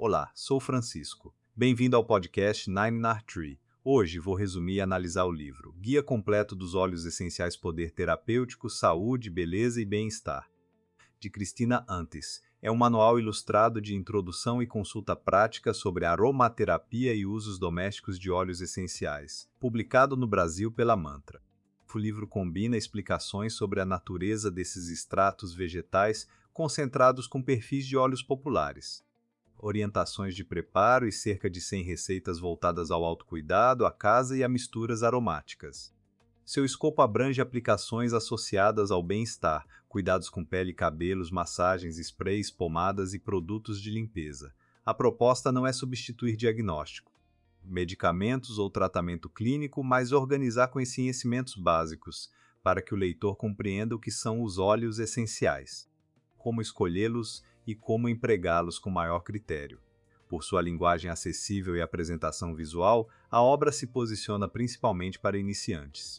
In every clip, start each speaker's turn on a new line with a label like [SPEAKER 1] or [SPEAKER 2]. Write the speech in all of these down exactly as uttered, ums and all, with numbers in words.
[SPEAKER 1] Olá, sou Francisco. Bem-vindo ao podcast Nine Nar Tree. Hoje vou resumir e analisar o livro Guia Completo dos Óleos Essenciais Poder Terapêutico, Saúde, Beleza e Bem-Estar, de Cristina Antes. É um manual ilustrado de introdução e consulta prática sobre aromaterapia e usos domésticos de óleos essenciais, publicado no Brasil pela Mantra. O livro combina explicações sobre a natureza desses extratos vegetais concentrados com perfis de óleos populares, orientações de preparo e cerca de cem receitas voltadas ao autocuidado, à casa e a misturas aromáticas. Seu escopo abrange aplicações associadas ao bem-estar, cuidados com pele e cabelos, massagens, sprays, pomadas e produtos de limpeza. A proposta não é substituir diagnóstico, medicamentos ou tratamento clínico, mas organizar conhecimentos básicos, para que o leitor compreenda o que são os óleos essenciais, como escolhê-los e como empregá-los com maior critério. Por sua linguagem acessível e apresentação visual, a obra se posiciona principalmente para iniciantes,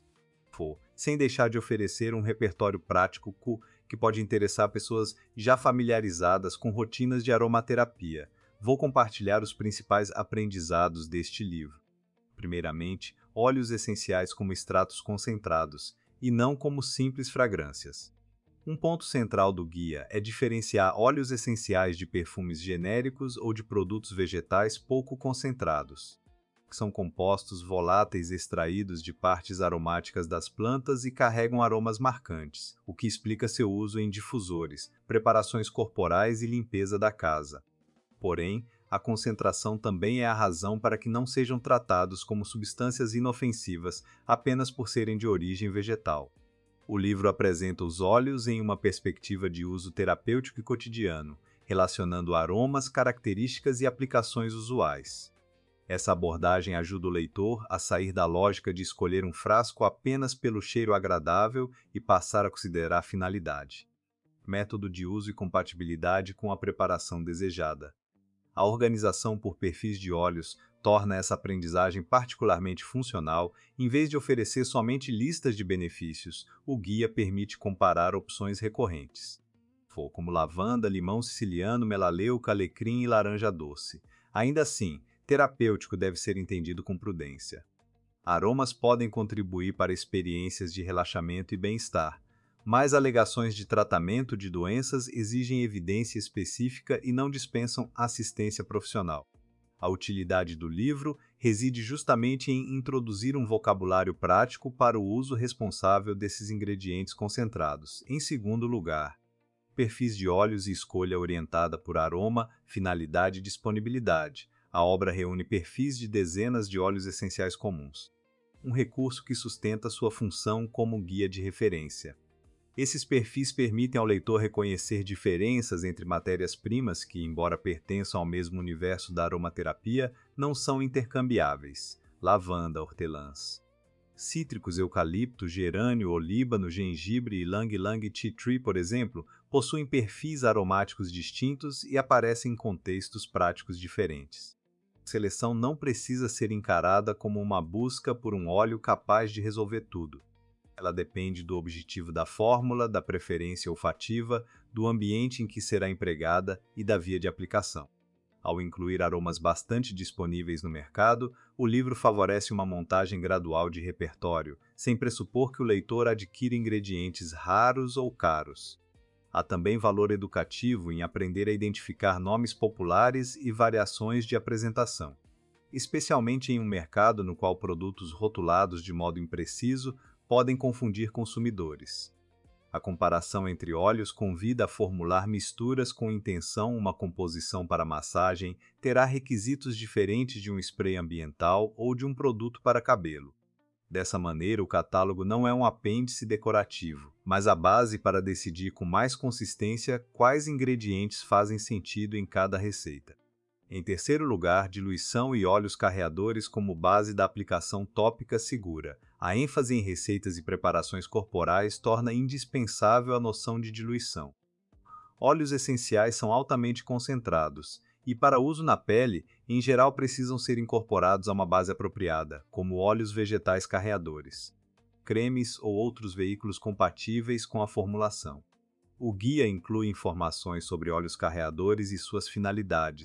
[SPEAKER 1] sem deixar de oferecer um repertório prático que pode interessar pessoas já familiarizadas com rotinas de aromaterapia. Vou compartilhar os principais aprendizados deste livro. Primeiramente, óleos essenciais como extratos concentrados, e não como simples fragrâncias. Um ponto central do guia é diferenciar óleos essenciais de perfumes genéricos ou de produtos vegetais pouco concentrados, que são compostos voláteis extraídos de partes aromáticas das plantas e carregam aromas marcantes, o que explica seu uso em difusores, preparações corporais e limpeza da casa. Porém, a concentração também é a razão para que não sejam tratados como substâncias inofensivas apenas por serem de origem vegetal. O livro apresenta os óleos em uma perspectiva de uso terapêutico e cotidiano, relacionando aromas, características e aplicações usuais. Essa abordagem ajuda o leitor a sair da lógica de escolher um frasco apenas pelo cheiro agradável e passar a considerar a finalidade, método de uso e compatibilidade com a preparação desejada. A organização por perfis de óleos torna essa aprendizagem particularmente funcional. Em vez de oferecer somente listas de benefícios, o guia permite comparar opções recorrentes, como lavanda, limão siciliano, melaleuca, alecrim e laranja doce. Ainda assim, terapêutico deve ser entendido com prudência. Aromas podem contribuir para experiências de relaxamento e bem-estar, mas alegações de tratamento de doenças exigem evidência específica e não dispensam assistência profissional. A utilidade do livro reside justamente em introduzir um vocabulário prático para o uso responsável desses ingredientes concentrados. Em segundo lugar, perfis de óleos e escolha orientada por aroma, finalidade e disponibilidade. A obra reúne perfis de dezenas de óleos essenciais comuns, um recurso que sustenta sua função como guia de referência. Esses perfis permitem ao leitor reconhecer diferenças entre matérias-primas que, embora pertençam ao mesmo universo da aromaterapia, não são intercambiáveis. Lavanda, hortelãs. Cítricos, eucalipto, gerânio, olíbano, gengibre e ylang-ylang tea tree, por exemplo, possuem perfis aromáticos distintos e aparecem em contextos práticos diferentes. A seleção não precisa ser encarada como uma busca por um óleo capaz de resolver tudo. Ela depende do objetivo da fórmula, da preferência olfativa, do ambiente em que será empregada e da via de aplicação. Ao incluir aromas bastante disponíveis no mercado, o livro favorece uma montagem gradual de repertório, sem pressupor que o leitor adquira ingredientes raros ou caros. Há também valor educativo em aprender a identificar nomes populares e variações de apresentação, especialmente em um mercado no qual produtos rotulados de modo impreciso podem confundir consumidores. A comparação entre óleos convida a formular misturas com intenção. Uma composição para massagem terá requisitos diferentes de um spray ambiental ou de um produto para cabelo. Dessa maneira, o catálogo não é um apêndice decorativo, mas a base para decidir com mais consistência quais ingredientes fazem sentido em cada receita. Em terceiro lugar, diluição e óleos carreadores como base da aplicação tópica segura. A ênfase em receitas e preparações corporais torna indispensável a noção de diluição. Óleos essenciais são altamente concentrados e, para uso na pele, em geral precisam ser incorporados a uma base apropriada, como óleos vegetais carreadores, cremes ou outros veículos compatíveis com a formulação. O guia inclui informações sobre óleos carreadores e suas finalidades,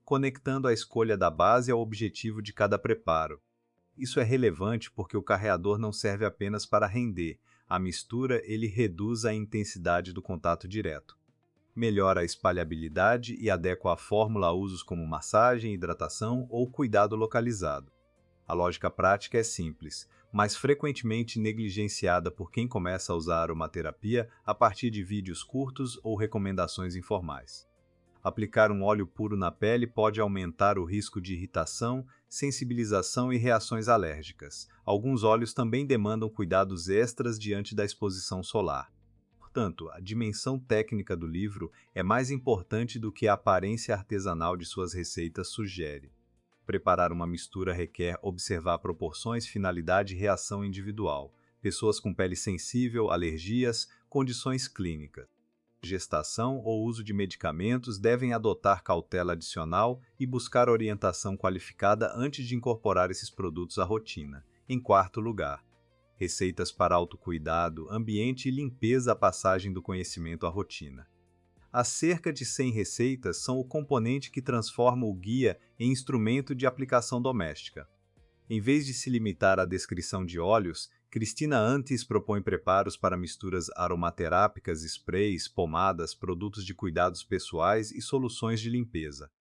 [SPEAKER 1] conectando a escolha da base ao objetivo de cada preparo. Isso é relevante porque o carreador não serve apenas para render. A mistura ele reduz a intensidade do contato direto, melhora a espalhabilidade e adequa a fórmula a usos como massagem, hidratação ou cuidado localizado. A lógica prática é simples, mas frequentemente negligenciada por quem começa a usar aromaterapia a partir de vídeos curtos ou recomendações informais. Aplicar um óleo puro na pele pode aumentar o risco de irritação, sensibilização e reações alérgicas. Alguns óleos também demandam cuidados extras diante da exposição solar. Portanto, a dimensão técnica do livro é mais importante do que a aparência artesanal de suas receitas sugere. Preparar uma mistura requer observar proporções, finalidade e reação individual. Pessoas com pele sensível, alergias, condições clínicas, gestação ou uso de medicamentos devem adotar cautela adicional e buscar orientação qualificada antes de incorporar esses produtos à rotina. Em quarto lugar, receitas para autocuidado, ambiente e limpeza à passagem do conhecimento à rotina. As cerca de cem receitas são o componente que transforma o guia em instrumento de aplicação doméstica. Em vez de se limitar à descrição de óleos, Cristina Antes propõe preparos para misturas aromaterápicas, sprays, pomadas, produtos de cuidados pessoais e soluções de limpeza.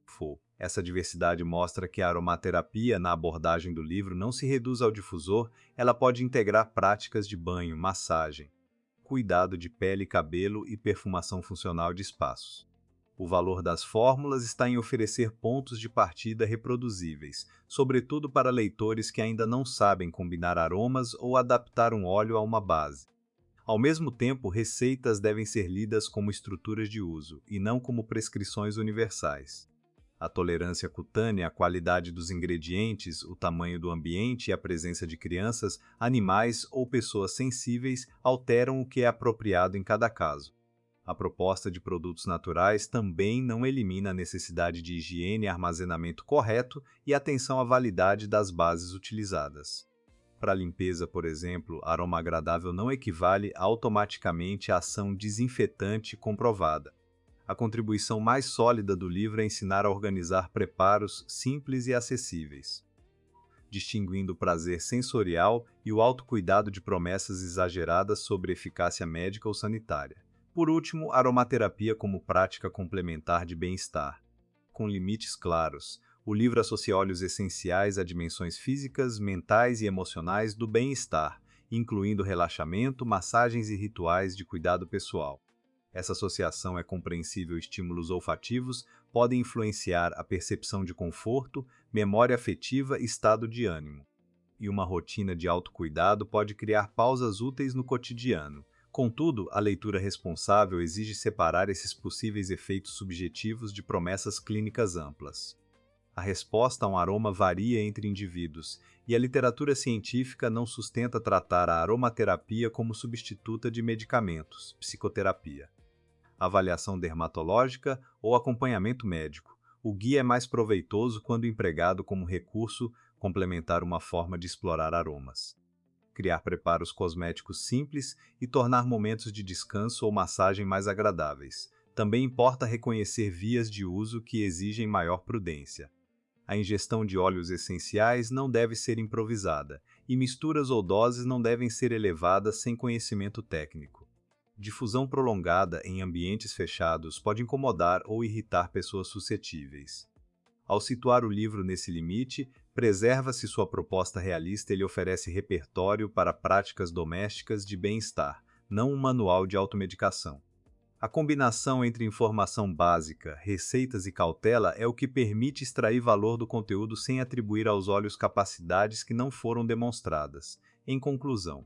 [SPEAKER 1] Essa diversidade mostra que a aromaterapia, na abordagem do livro, não se reduz ao difusor, ela pode integrar práticas de banho, massagem, cuidado de pele e cabelo e perfumação funcional de espaços. O valor das fórmulas está em oferecer pontos de partida reproduzíveis, sobretudo para leitores que ainda não sabem combinar aromas ou adaptar um óleo a uma base. Ao mesmo tempo, receitas devem ser lidas como estruturas de uso, e não como prescrições universais. A tolerância cutânea, a qualidade dos ingredientes, o tamanho do ambiente e a presença de crianças, animais ou pessoas sensíveis alteram o que é apropriado em cada caso. A proposta de produtos naturais também não elimina a necessidade de higiene e armazenamento correto e atenção à validade das bases utilizadas. Para a limpeza, por exemplo, aroma agradável não equivale automaticamente à ação desinfetante comprovada. A contribuição mais sólida do livro é ensinar a organizar preparos simples e acessíveis, distinguindo o prazer sensorial e o autocuidado de promessas exageradas sobre eficácia médica ou sanitária. Por último, aromaterapia como prática complementar de bem-estar. Com limites claros, o livro associa óleos essenciais a dimensões físicas, mentais e emocionais do bem-estar, incluindo relaxamento, massagens e rituais de cuidado pessoal. Essa associação é compreensível. Estímulos olfativos podem influenciar a percepção de conforto, memória afetiva e estado de ânimo. E uma rotina de autocuidado pode criar pausas úteis no cotidiano. Contudo, a leitura responsável exige separar esses possíveis efeitos subjetivos de promessas clínicas amplas. A resposta a um aroma varia entre indivíduos, e a literatura científica não sustenta tratar a aromaterapia como substituta de medicamentos, psicoterapia, avaliação dermatológica ou acompanhamento médico. O guia é mais proveitoso quando empregado como recurso complementar uma forma de explorar aromas, criar preparos cosméticos simples e tornar momentos de descanso ou massagem mais agradáveis. Também importa reconhecer vias de uso que exigem maior prudência. A ingestão de óleos essenciais não deve ser improvisada, e misturas ou doses não devem ser elevadas sem conhecimento técnico. Difusão prolongada em ambientes fechados pode incomodar ou irritar pessoas suscetíveis. Ao situar o livro nesse limite, preserva-se sua proposta realista. Ele oferece repertório para práticas domésticas de bem-estar, não um manual de automedicação. A combinação entre informação básica, receitas e cautela é o que permite extrair valor do conteúdo sem atribuir aos óleos capacidades que não foram demonstradas. Em conclusão,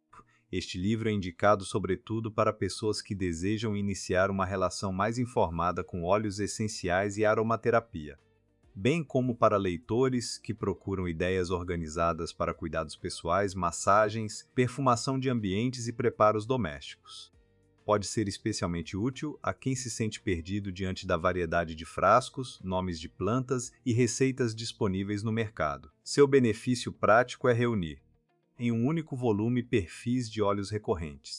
[SPEAKER 1] este livro é indicado sobretudo para pessoas que desejam iniciar uma relação mais informada com óleos essenciais e aromaterapia, bem como para leitores que procuram ideias organizadas para cuidados pessoais, massagens, perfumação de ambientes e preparos domésticos. Pode ser especialmente útil a quem se sente perdido diante da variedade de frascos, nomes de plantas e receitas disponíveis no mercado. Seu benefício prático é reunir, em um único volume, perfis de óleos recorrentes,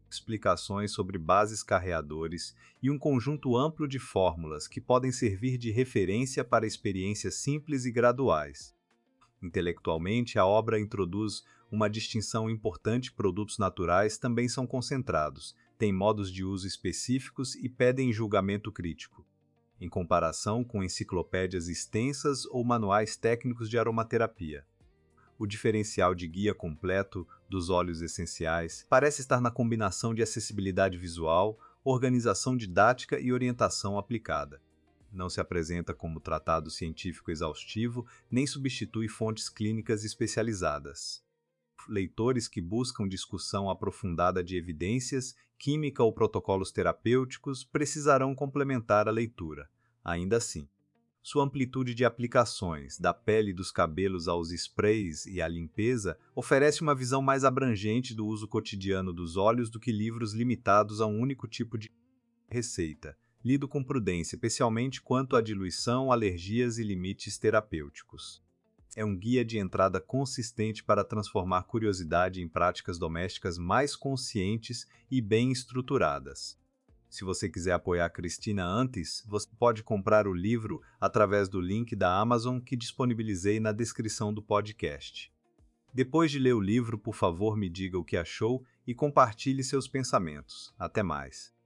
[SPEAKER 1] explicações sobre bases carreadores e um conjunto amplo de fórmulas que podem servir de referência para experiências simples e graduais. Intelectualmente, a obra introduz uma distinção importante: produtos naturais também são concentrados, têm modos de uso específicos e pedem julgamento crítico, em comparação com enciclopédias extensas ou manuais técnicos de aromaterapia. O diferencial de guia completo dos óleos essenciais parece estar na combinação de acessibilidade visual, organização didática e orientação aplicada. Não se apresenta como tratado científico exaustivo, nem substitui fontes clínicas especializadas. Leitores que buscam discussão aprofundada de evidências, química ou protocolos terapêuticos precisarão complementar a leitura. Ainda assim, sua amplitude de aplicações, da pele e dos cabelos aos sprays e à limpeza, oferece uma visão mais abrangente do uso cotidiano dos óleos do que livros limitados a um único tipo de receita, lido com prudência, especialmente quanto à diluição, alergias e limites terapêuticos. É um guia de entrada consistente para transformar curiosidade em práticas domésticas mais conscientes e bem estruturadas. Se você quiser apoiar a Cristina antes, você pode comprar o livro através do link da Amazon que disponibilizei na descrição do podcast. Depois de ler o livro, por favor, me diga o que achou e compartilhe seus pensamentos. Até mais!